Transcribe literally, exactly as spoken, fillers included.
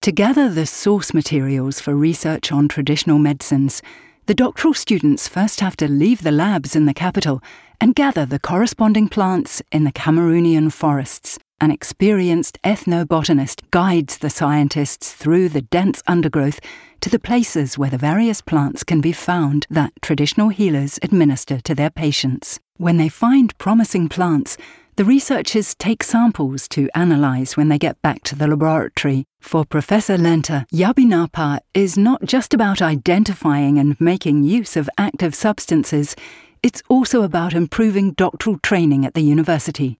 To gather the source materials for research on traditional medicines, the doctoral students first have to leave the labs in the capital and gather the corresponding plants in the Cameroonian forests. An experienced ethnobotanist guides the scientists through the dense undergrowth to the places where the various plants can be found that traditional healers administer to their patients. When they find promising plants, the researchers take samples to analyse when they get back to the laboratory. For Professor Lenta, Yabinapa is not just about identifying and making use of active substances, it's also about improving doctoral training at the university.